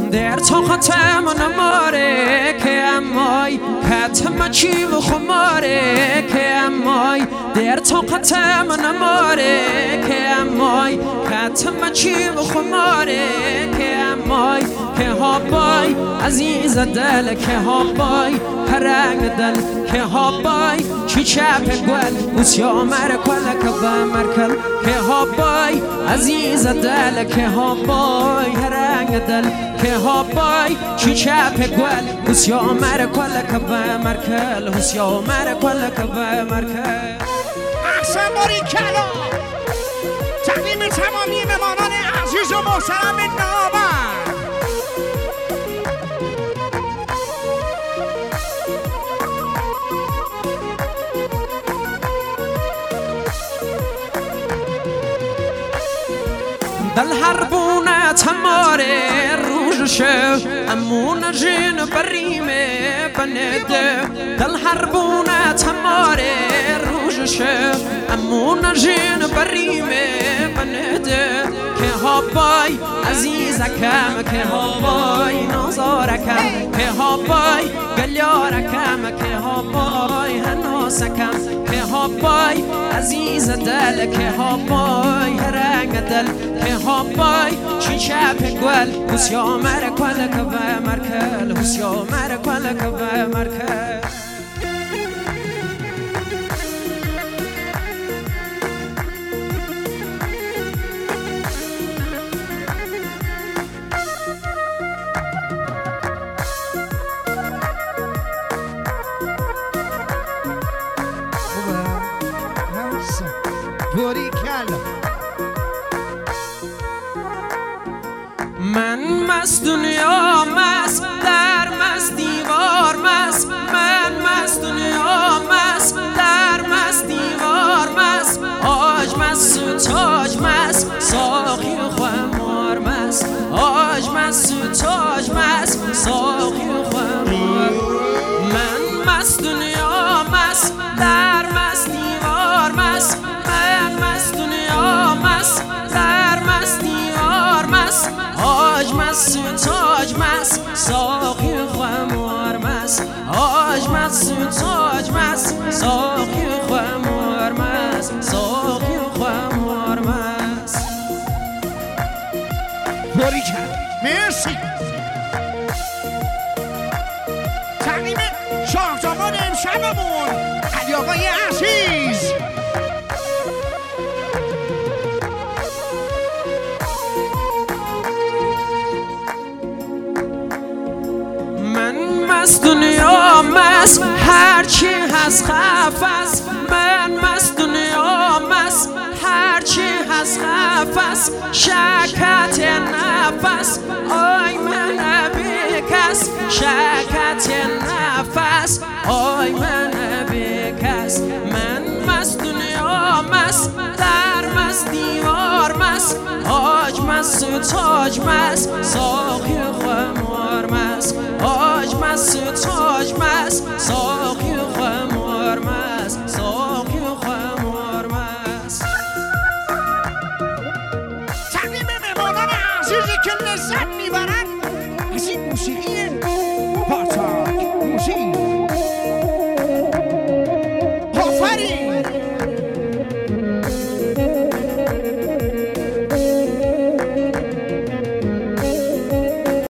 در تو خاتم نماره که امای خاتم چی و خماره که امای در تو خاتم نماره که امای خاتم چی و خماره که امای که هابای عزیز دل که هابای پرنگ دل که هابای چی چپ گل اوسیا مر کل که مرکل که هابای عزیز دل که هابای پرنگ دل که هابای چی چپ گل اوسیا مر کل که مرکل اوسیا مر کل که مرکل. احسن باری کلا تقدیم تمامی مهمانان عزیز و محترم نامور. دل هربونه تماره روششه امون جین بریمه بنده دل هربونه تماره روششه امون جین بریمه بنده که هابای عزیزکم که هابای نازارکم که هابای گلیارکم که هابای هنوسکم که هابای عزیز دل که هابای رنگ دل که هابای چی چپ گل اوسیا مر کل که مرکل اوسیا مر کل که مرکل. من مست دنیا مست در مست دیوار مست من مست دنیا مست در مست دیوار مست آج مست تاج مست ساقی خمار مست آج مست تاج مست ساقی خمار من مست دنیا مست در مست دیوار مست من مست دنیا مست در مست دیوار مست آج مست تاج مست ساقی خمار مست آج مست تاج مست ساقی خمار مست ساقی خمار مست. باری کرد مرسی. تقدیم شاهزامان امشبمون علی آقای عزیز. مست دنیا مست هرچی هست خفص من مست دنیا مست هرچی هست خفص شکت نفس آی من بکس شکت نفس آی من بکس من مست دنیا مست در مست دیوار مست آج مست تاج مست ساقی خمار مست آج مست تاج مست ساقی خمار مست ساقی خمار مست. تقدیم مهمانان عزیزی که لذت میبرن از این موسیقی پارتاک موسیقی